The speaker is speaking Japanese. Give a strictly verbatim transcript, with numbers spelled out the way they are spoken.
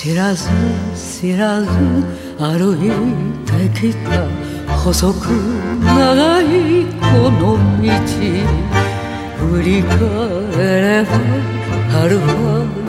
知らず知らず歩いてきた細く長いこの道振り返れば春は